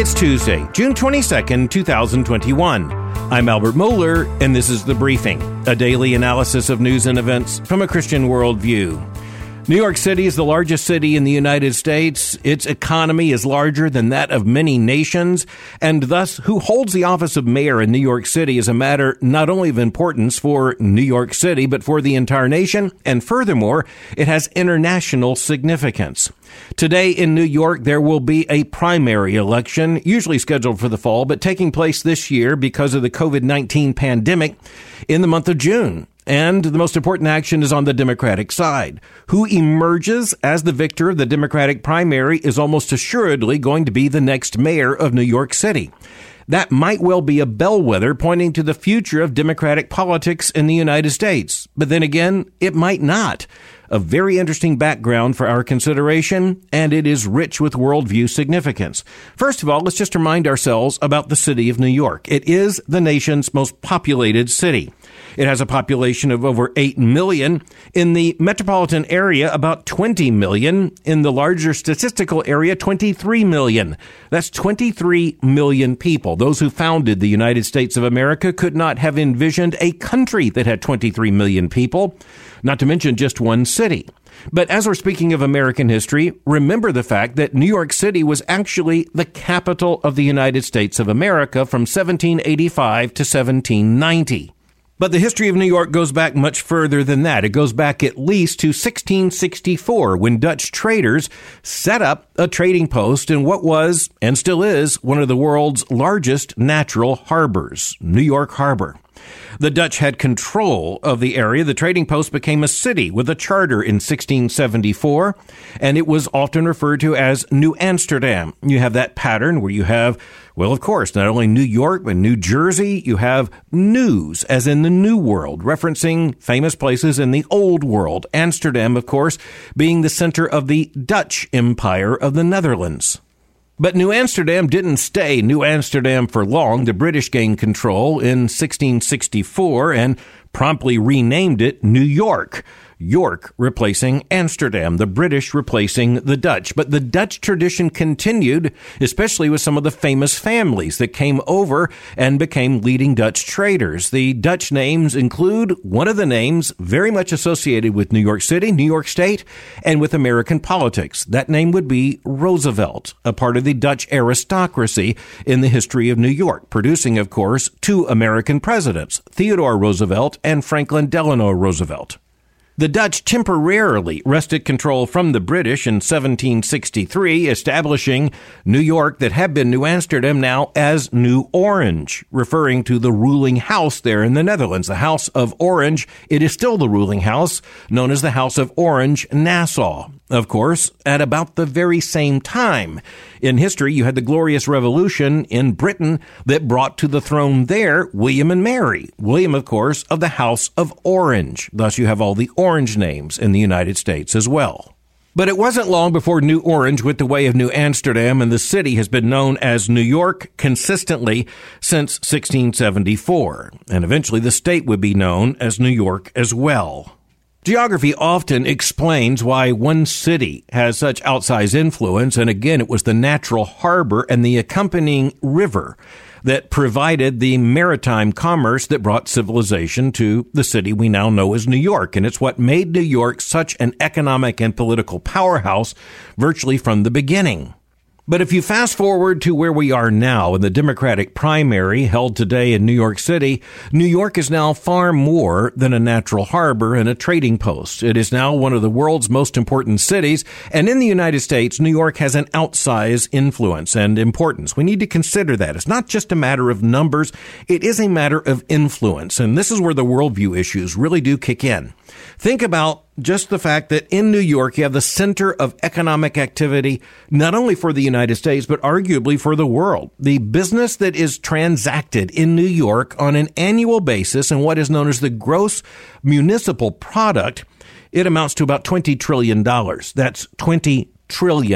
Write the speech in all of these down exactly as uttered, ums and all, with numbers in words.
It's Tuesday, June twenty-second, twenty twenty-one. I'm Albert Mohler, and this is The Briefing, a daily analysis of news and events from a Christian worldview. New York City is the largest city in the United States. Its economy is larger than that of many nations, and thus who holds the office of mayor in New York City is a matter not only of importance for New York City, but for the entire nation, and furthermore, it has international significance. Today in New York, there will be a primary election, usually scheduled for the fall, but taking place this year because of the covid nineteen pandemic in the month of June. And the most important action is on the Democratic side. Who emerges as the victor of the Democratic primary is almost assuredly going to be the next mayor of New York City. That might well be a bellwether pointing to the future of Democratic politics in the United States. But then again, it might not. A very interesting background for our consideration, and it is rich with worldview significance. First of all, let's just remind ourselves about the city of New York. It is the nation's most populated city. It has a population of over eight million. In the metropolitan area, about twenty million. In the larger statistical area, twenty-three million. That's twenty-three million people. Those who founded the United States of America could not have envisioned a country that had twenty-three million people, not to mention just one city. But as we're speaking of American history, remember the fact that New York City was actually the capital of the United States of America from seventeen eighty-five to seventeen ninety. But the history of New York goes back much further than that. It goes back at least to sixteen sixty-four, when Dutch traders set up a trading post in what was, and still is, one of the world's largest natural harbors, New York Harbor. The Dutch had control of the area. The trading post became a city with a charter in sixteen seventy-four, and it was often referred to as New Amsterdam. You have that pattern where you have, well, of course, not only New York, but New Jersey. You have news, as in the New World, referencing famous places in the Old World. Amsterdam, of course, being the center of the Dutch Empire of the Netherlands. But New Amsterdam didn't stay New Amsterdam for long. The British gained control in sixteen sixty-four and promptly renamed it New York. York replacing Amsterdam, the British replacing the Dutch. But the Dutch tradition continued, especially with some of the famous families that came over and became leading Dutch traders. The Dutch names include one of the names very much associated with New York City, New York State, and with American politics. That name would be Roosevelt, a part of the Dutch aristocracy in the history of New York, producing, of course, two American presidents, Theodore Roosevelt and Franklin Delano Roosevelt. The Dutch temporarily wrested control from the British in seventeen sixty-three, establishing New York that had been New Amsterdam now as New Orange, referring to the ruling house there in the Netherlands, the House of Orange. It is still the ruling house, known as the House of Orange-Nassau. Of course, at about the very same time in history, you had the Glorious Revolution in Britain that brought to the throne there William and Mary. William, of course, of the House of Orange. Thus, you have all the orange names in the United States as well. But it wasn't long before New Orange went the way of New Amsterdam, and the city has been known as New York consistently since sixteen seventy-four. And eventually the state would be known as New York as well. Geography often explains why one city has such outsized influence, and again, it was the natural harbor and the accompanying river that provided the maritime commerce that brought civilization to the city we now know as New York. And it's what made New York such an economic and political powerhouse virtually from the beginning. But if you fast forward to where we are now in the Democratic primary held today in New York City, New York is now far more than a natural harbor and a trading post. It is now one of the world's most important cities, and in the United States, New York has an outsized influence and importance. We need to consider that. It's not just a matter of numbers, it is a matter of influence, and this is where the worldview issues really do kick in. Think about just the fact that in New York, you have the center of economic activity, not only for the United States, but arguably for the world. The business that is transacted in New York on an annual basis and what is known as the gross municipal product, it amounts to about twenty trillion dollars. That's twenty trillion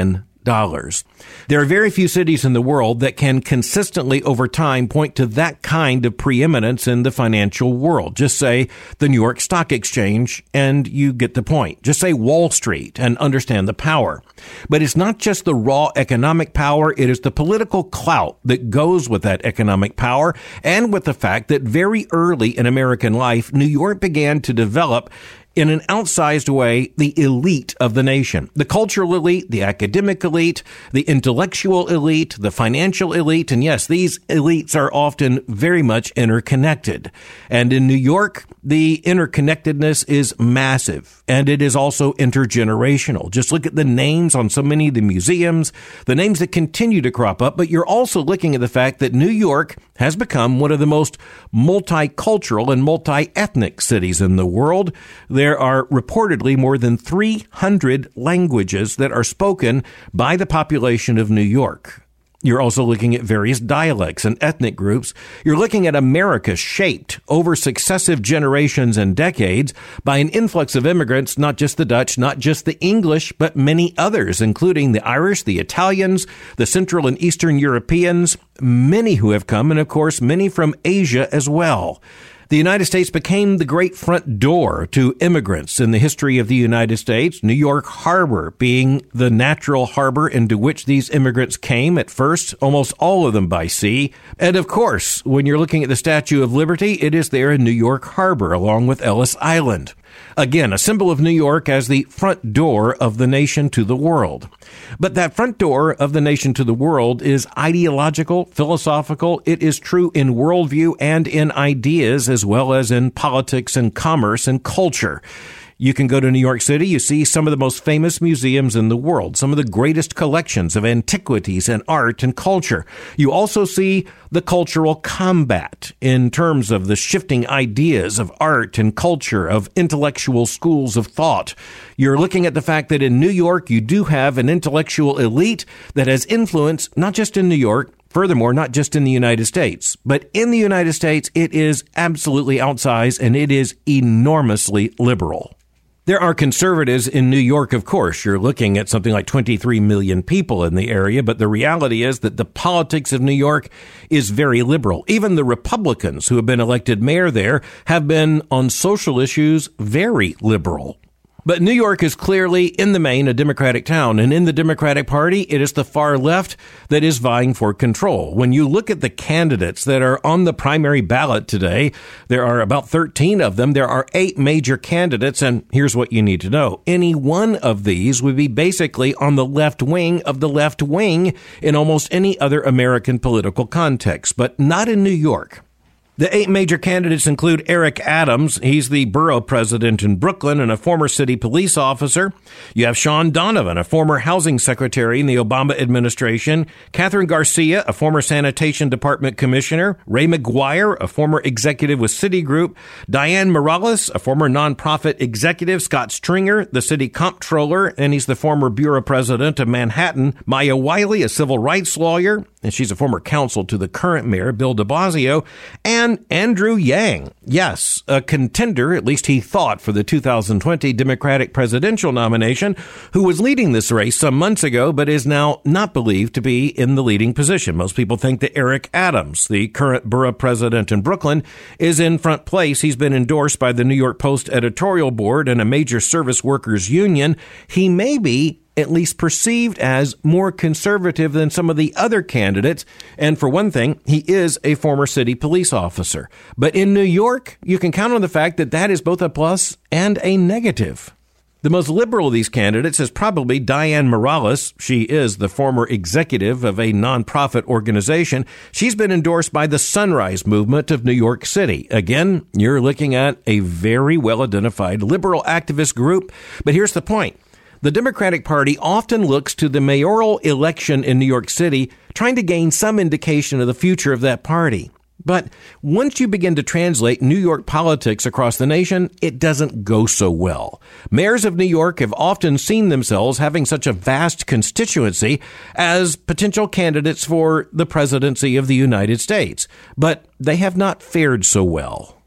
dollars. There are very few cities in the world that can consistently over time point to that kind of preeminence in the financial world. Just say the New York Stock Exchange and you get the point. Just say Wall Street and understand the power. But it's not just the raw economic power, it is the political clout that goes with that economic power, and with the fact that very early in American life, New York began to develop in an outsized way the elite of the nation. The cultural elite, the academic elite, the intellectual elite, the financial elite, and yes, these elites are often very much interconnected. And in New York, the interconnectedness is massive, and it is also intergenerational. Just look at the names on so many of the museums, the names that continue to crop up, but you're also looking at the fact that New York has become one of the most multicultural and multi-ethnic cities in the world. There are reportedly more than three hundred languages that are spoken by the population of New York. You're also looking at various dialects and ethnic groups. You're looking at America shaped over successive generations and decades by an influx of immigrants, not just the Dutch, not just the English, but many others, including the Irish, the Italians, the Central and Eastern Europeans, many who have come, and of course, many from Asia as well. The United States became the great front door to immigrants in the history of the United States, New York Harbor being the natural harbor into which these immigrants came at first, almost all of them by sea. And of course, when you're looking at the Statue of Liberty, it is there in New York Harbor, along with Ellis Island. Again, a symbol of New York as the front door of the nation to the world. But that front door of the nation to the world is ideological, philosophical. It is true in worldview and in ideas, as well as in politics and commerce and culture. You can go to New York City, you see some of the most famous museums in the world, some of the greatest collections of antiquities and art and culture. You also see the cultural combat in terms of the shifting ideas of art and culture, of intellectual schools of thought. You're looking at the fact that in New York, you do have an intellectual elite that has influence not just in New York, furthermore, not just in the United States, but in the United States, it is absolutely outsized and it is enormously liberal. There are conservatives in New York, of course. You're looking at something like twenty-three million people in the area, but the reality is that the politics of New York is very liberal. Even the Republicans who have been elected mayor there have been, on social issues, very liberal. But New York is clearly, in the main, a Democratic town, and in the Democratic Party, it is the far left that is vying for control. When you look at the candidates that are on the primary ballot today, there are about thirteen of them. There are eight major candidates, and here's what you need to know. Any one of these would be basically on the left wing of the left wing in almost any other American political context, but not in New York. The eight major candidates include Eric Adams. He's the borough president in Brooklyn and a former city police officer. You have Sean Donovan, a former housing secretary in the Obama administration. Catherine Garcia, a former sanitation department commissioner. Ray McGuire, a former executive with Citigroup. Diane Morales, a former nonprofit executive. Scott Stringer, the city comptroller, and he's the former bureau president of Manhattan. Maya Wiley, a civil rights lawyer, and she's a former counsel to the current mayor, Bill de Blasio. And Andrew Yang, yes, a contender, at least he thought, for the two thousand twenty Democratic presidential nomination, who was leading this race some months ago, but is now not believed to be in the leading position. Most people think that Eric Adams, the current borough president in Brooklyn, is in front place. He's been endorsed by the New York Post editorial board and a major service workers union. He may be at least perceived as more conservative than some of the other candidates. And for one thing, he is a former city police officer. But in New York, you can count on the fact that that is both a plus and a negative. The most liberal of these candidates is probably Diane Morales. She is the former executive of a nonprofit organization. She's been endorsed by the Sunrise Movement of New York City. Again, you're looking at a very well-identified liberal activist group. But here's the point. The Democratic Party often looks to the mayoral election in New York City, trying to gain some indication of the future of that party. But once you begin to translate New York politics across the nation, it doesn't go so well. Mayors of New York have often seen themselves having such a vast constituency as potential candidates for the presidency of the United States, but they have not fared so well.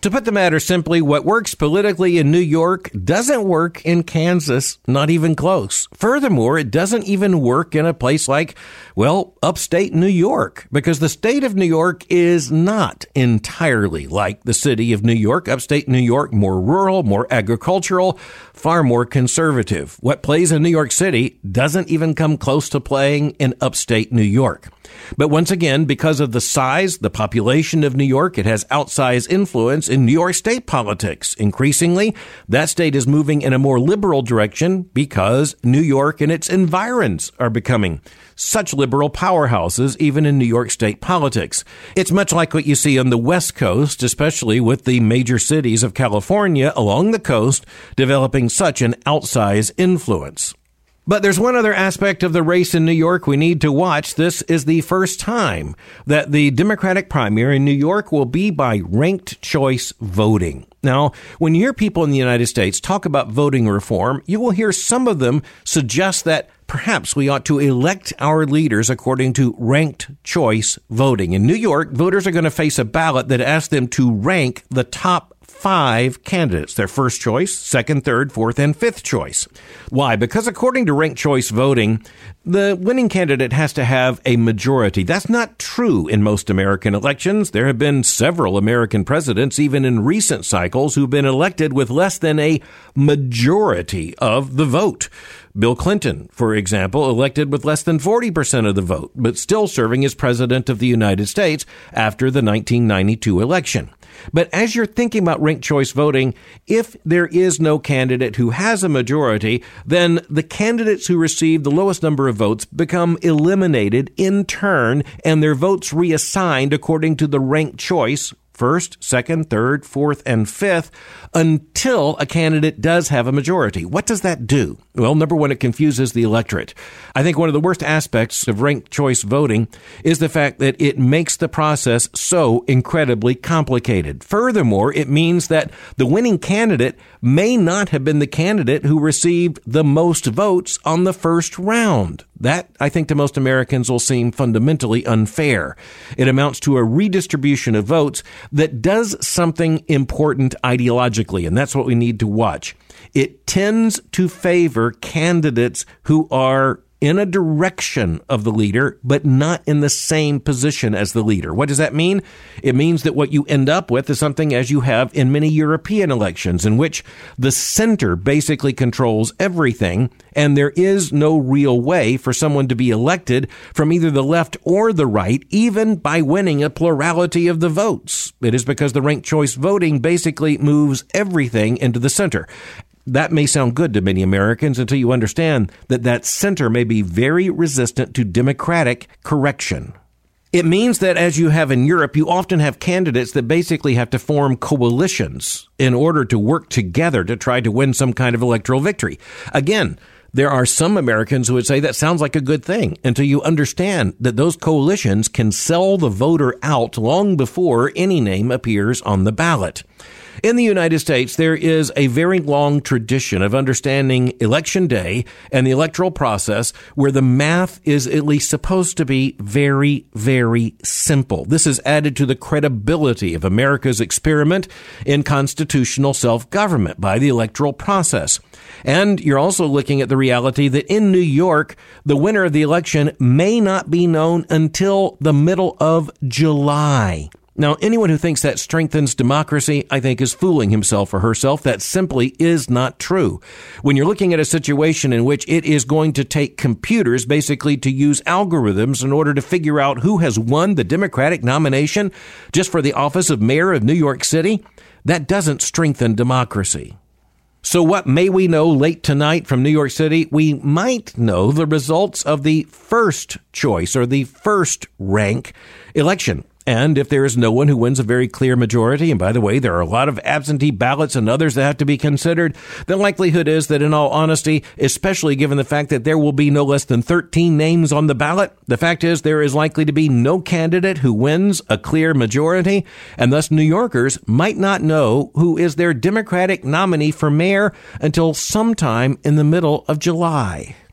To put the matter simply, what works politically in New York doesn't work in Kansas, not even close. Furthermore, it doesn't even work in a place like, well, upstate New York, because the state of New York is not entirely like the city of New York. Upstate New York, more rural, more agricultural, far more conservative. What plays in New York City doesn't even come close to playing in upstate New York. But once again, because of the size, the population of New York, it has outsized influence in New York state politics. Increasingly, that state is moving in a more liberal direction because New York and its environs are becoming such liberal powerhouses, even in New York state politics. It's much like what you see on the West Coast, especially with the major cities of California along the coast developing such an outsized influence. But there's one other aspect of the race in New York we need to watch. This is the first time that the Democratic primary in New York will be by ranked choice voting. Now, when you hear people in the United States talk about voting reform, you will hear some of them suggest that perhaps we ought to elect our leaders according to ranked choice voting. In New York, voters are going to face a ballot that asks them to rank the top five candidates, their first choice, second, third, fourth, and fifth choice. Why? Because according to ranked choice voting, the winning candidate has to have a majority. That's not true in most American elections. There have been several American presidents, even in recent cycles, who've been elected with less than a majority of the vote. Bill Clinton, for example, elected with less than forty percent of the vote, but still serving as president of the United States after the nineteen ninety-two election. But as you're thinking about ranked choice voting, if there is no candidate who has a majority, then the candidates who receive the lowest number of votes become eliminated in turn and their votes reassigned according to the ranked choice first, second, third, fourth, and fifth, until a candidate does have a majority. What does that do? Well, number one, it confuses the electorate. I think one of the worst aspects of ranked choice voting is the fact that it makes the process so incredibly complicated. Furthermore, it means that the winning candidate may not have been the candidate who received the most votes on the first round. That, I think, to most Americans will seem fundamentally unfair. It amounts to a redistribution of votes that does something important ideologically, and that's what we need to watch. It tends to favor candidates who are in a direction of the leader, but not in the same position as the leader. What does that mean? It means that what you end up with is something as you have in many European elections, in which the center basically controls everything, and there is no real way for someone to be elected from either the left or the right, even by winning a plurality of the votes. It is because the ranked choice voting basically moves everything into the center. That may sound good to many Americans until you understand that that center may be very resistant to democratic correction. It means that, as you have in Europe, you often have candidates that basically have to form coalitions in order to work together to try to win some kind of electoral victory. Again, there are some Americans who would say that sounds like a good thing until you understand that those coalitions can sell the voter out long before any name appears on the ballot. In the United States, there is a very long tradition of understanding Election Day and the electoral process where the math is at least supposed to be very, very simple. This is added to the credibility of America's experiment in constitutional self-government by the electoral process. And you're also looking at the reality that in New York, the winner of the election may not be known until the middle of July. Now, anyone who thinks that strengthens democracy, I think, is fooling himself or herself. That simply is not true. When you're looking at a situation in which it is going to take computers basically to use algorithms in order to figure out who has won the Democratic nomination just for the office of mayor of New York City, that doesn't strengthen democracy. So what may we know late tonight from New York City? We might know the results of the first choice or the first rank election. And if there is no one who wins a very clear majority, and by the way, there are a lot of absentee ballots and others that have to be considered, the likelihood is that in all honesty, especially given the fact that there will be no less than thirteen names on the ballot, the fact is there is likely to be no candidate who wins a clear majority, and thus New Yorkers might not know who is their Democratic nominee for mayor until sometime in the middle of July.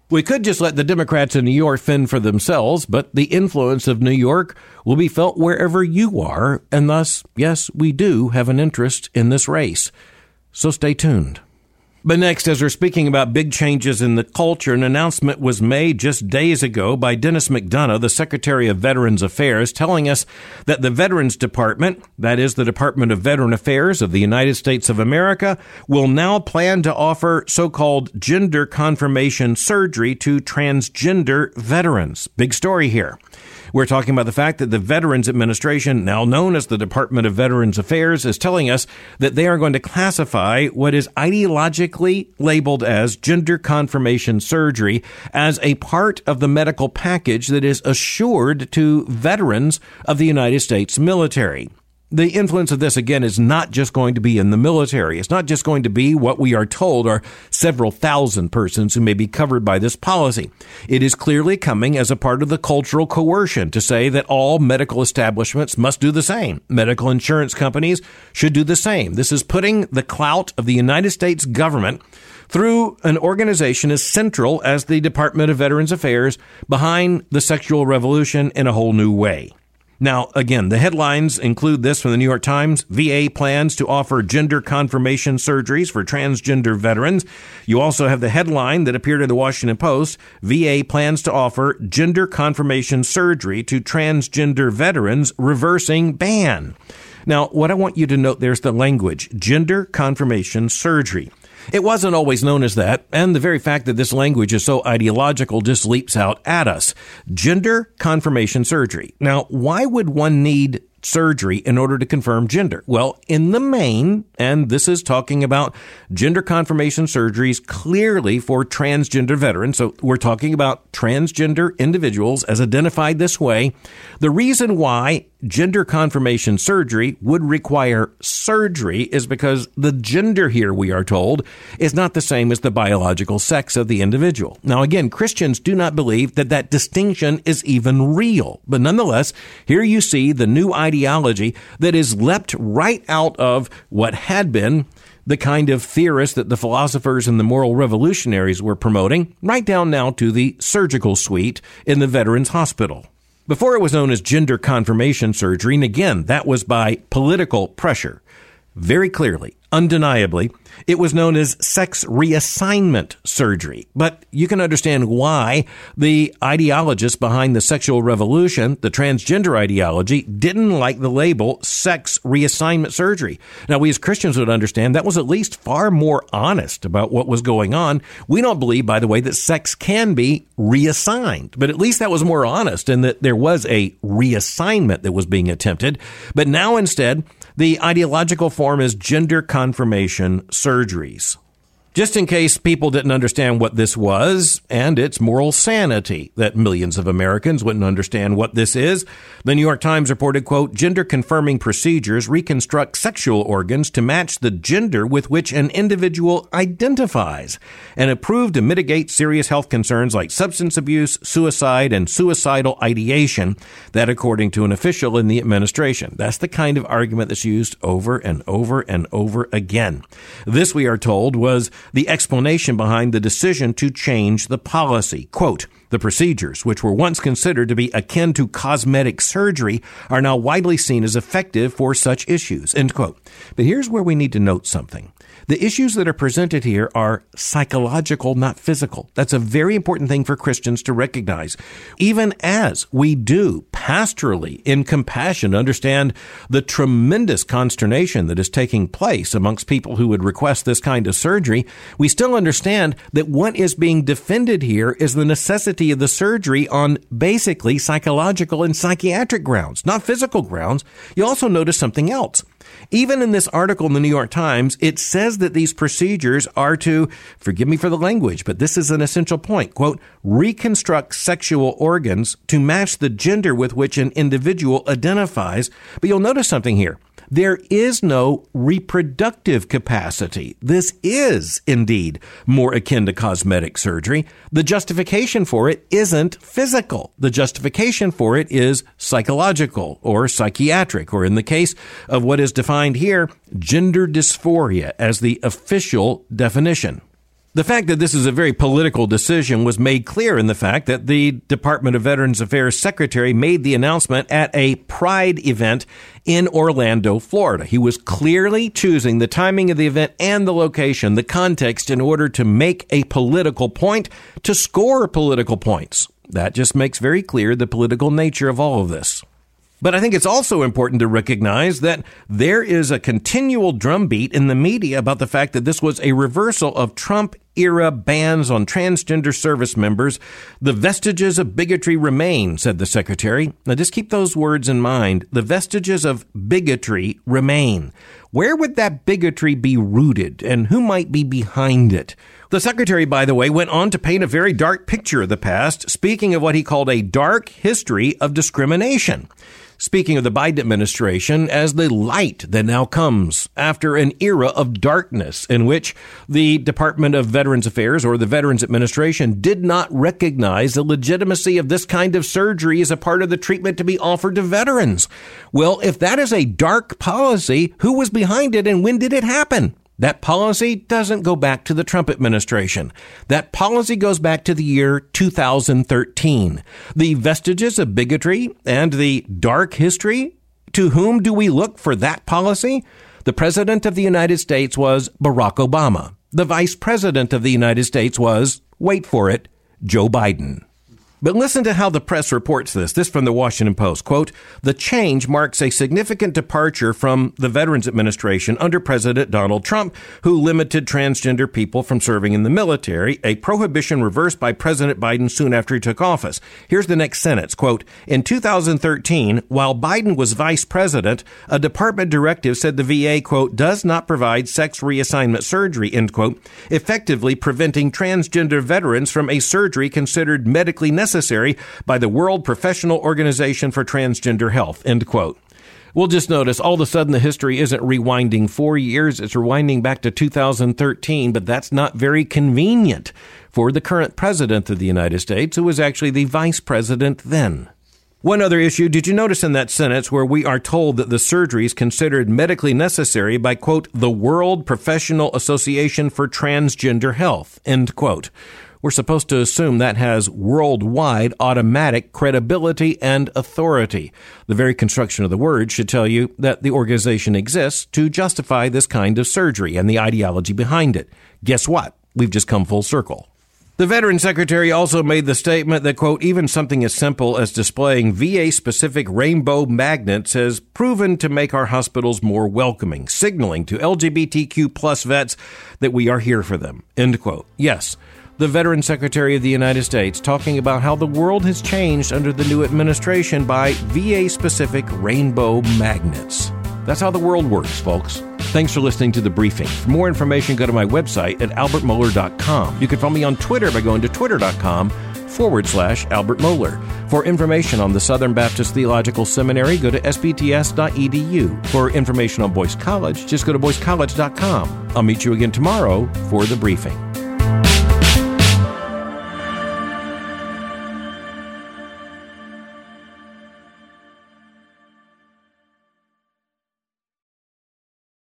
We could just let the Democrats in New York fend for themselves, but the influence of New York will be felt wherever you are, and thus, yes, we do have an interest in this race. So stay tuned. But next, as we're speaking about big changes in the culture, an announcement was made just days ago by Dennis McDonough, the Secretary of Veterans Affairs, telling us that the Veterans Department, that is the Department of Veteran Affairs of the United States of America, will now plan to offer so-called gender confirmation surgery to transgender veterans. Big story here. We're talking about the fact that the Veterans Administration, now known as the Department of Veterans Affairs, is telling us that they are going to classify what is ideologically labeled as gender confirmation surgery as a part of the medical package that is assured to veterans of the United States military. The influence of this, again, is not just going to be in the military. It's not just going to be what we are told are several thousand persons who may be covered by this policy. It is clearly coming as a part of the cultural coercion to say that all medical establishments must do the same. Medical insurance companies should do the same. This is putting the clout of the United States government through an organization as central as the Department of Veterans Affairs behind the sexual revolution in a whole new way. Now, again, the headlines include this from the New York Times. V A plans to offer gender confirmation surgeries for transgender veterans. You also have the headline that appeared in the Washington Post. V A plans to offer gender confirmation surgery to transgender veterans, reversing ban. Now, what I want you to note there is the language, gender confirmation surgery. It wasn't always known as that, and the very fact that this language is so ideological just leaps out at us. Gender confirmation surgery. Now, why would one need surgery in order to confirm gender? Well, in the main, and this is talking about gender confirmation surgeries clearly for transgender veterans, so we're talking about transgender individuals as identified this way. The reason why gender confirmation surgery would require surgery is because the gender here, we are told, is not the same as the biological sex of the individual. Now, again, Christians do not believe that that distinction is even real. But nonetheless, here you see the new ideology that is leapt right out of what had been the kind of theorists that the philosophers and the moral revolutionaries were promoting, right down now to the surgical suite in the Veterans Hospital. Before it was known as gender confirmation surgery, and again, that was by political pressure. Very clearly, undeniably, it was known as sex reassignment surgery. But you can understand why the ideologists behind the sexual revolution, the transgender ideology, didn't like the label sex reassignment surgery. Now, we as Christians would understand that was at least far more honest about what was going on. We don't believe, by the way, that sex can be reassigned, but at least that was more honest in that there was a reassignment that was being attempted. But now instead, the ideological form is gender confirmation surgeries. Just in case people didn't understand what this was, and it's moral sanity that millions of Americans wouldn't understand what this is, the New York Times reported, quote, gender-confirming procedures reconstruct sexual organs to match the gender with which an individual identifies and approved to mitigate serious health concerns like substance abuse, suicide, and suicidal ideation. That, according to an official in the administration. That's the kind of argument that's used over and over and over again. This, we are told, was the explanation behind the decision to change the policy. Quote, the procedures, which were once considered to be akin to cosmetic surgery, are now widely seen as effective for such issues, end quote. But here's where we need to note something. The issues that are presented here are psychological, not physical. That's a very important thing for Christians to recognize. Even as we do pastorally, in compassion, understand the tremendous consternation that is taking place amongst people who would request this kind of surgery, we still understand that what is being defended here is the necessity of the surgery on basically psychological and psychiatric grounds, not physical grounds. You also notice something else. Even in this article in the New York Times, it says that these procedures are to, forgive me for the language, but this is an essential point, quote, reconstruct sexual organs to match the gender with which an individual identifies. But you'll notice something here. There is no reproductive capacity. This is indeed more akin to cosmetic surgery. The justification for it isn't physical. The justification for it is psychological or psychiatric, or in the case of what is defined here, gender dysphoria as the official definition. The fact that this is a very political decision was made clear in the fact that the Department of Veterans Affairs Secretary made the announcement at a Pride event in Orlando, Florida. He was clearly choosing the timing of the event and the location, the context, in order to make a political point, to score political points. That just makes very clear the political nature of all of this. But I think it's also important to recognize that there is a continual drumbeat in the media about the fact that this was a reversal of Trump-era bans on transgender service members. The vestiges of bigotry remain, said the secretary. Now, just keep those words in mind. The vestiges of bigotry remain. Where would that bigotry be rooted, and who might be behind it? The secretary, by the way, went on to paint a very dark picture of the past, speaking of what he called a dark history of discrimination. Speaking of the Biden administration as the light that now comes after an era of darkness in which the Department of Veterans Affairs or the Veterans Administration did not recognize the legitimacy of this kind of surgery as a part of the treatment to be offered to veterans. Well, if that is a dark policy, who was behind it and when did it happen? That policy doesn't go back to the Trump administration. That policy goes back to the year two thousand thirteen. The vestiges of bigotry and the dark history, to whom do we look for that policy? The president of the United States was Barack Obama. The vice president of the United States was, wait for it, Joe Biden. But listen to how the press reports this. This from the Washington Post. Quote, the change marks a significant departure from the Veterans Administration under President Donald Trump, who limited transgender people from serving in the military, a prohibition reversed by President Biden soon after he took office. Here's the next sentence. Quote, in two thousand thirteen, while Biden was vice president, a department directive said the V A, quote, does not provide sex reassignment surgery, end quote, effectively preventing transgender veterans from a surgery considered medically necessary necessary by the World Professional Organization for Transgender Health, end quote. We'll just notice all of a sudden the history isn't rewinding four years. It's rewinding back to two thousand thirteen, but that's not very convenient for the current president of the United States, who was actually the vice president then. One other issue, did you notice in that sentence where we are told that the surgery is considered medically necessary by, quote, the World Professional Association for Transgender Health, end quote. We're supposed to assume that has worldwide automatic credibility and authority. The very construction of the word should tell you that the organization exists to justify this kind of surgery and the ideology behind it. Guess what? We've just come full circle. The Veterans Secretary also made the statement that, quote, even something as simple as displaying V A-specific rainbow magnets has proven to make our hospitals more welcoming, signaling to L G B T Q plus vets that we are here for them, end quote. Yes. The Veteran Secretary of the United States talking about how the world has changed under the new administration by V A-specific rainbow magnets. That's how the world works, folks. Thanks for listening to The Briefing. For more information, go to my website at albert mohler dot com. You can follow me on Twitter by going to twitter.com forward slash Albert Mohler. For information on the Southern Baptist Theological Seminary, go to s b t s dot e d u. For information on Boyce College, just go to boyce college dot com. I'll meet you again tomorrow for The Briefing.